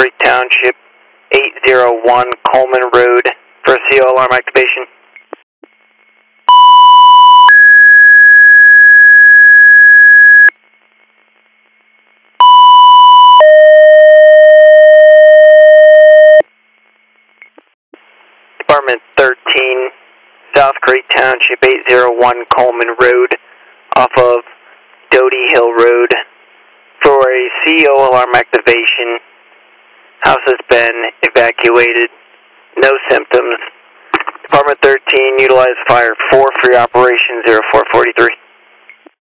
Creek Township, 801 Coleman Road for CO alarm activation. Department 13, South Creek Township, 801 Coleman Road, off of Doty Hill Road, for a CO alarm activation. House has been evacuated, no symptoms. Department 13, utilize fire 4 for your operation 0443.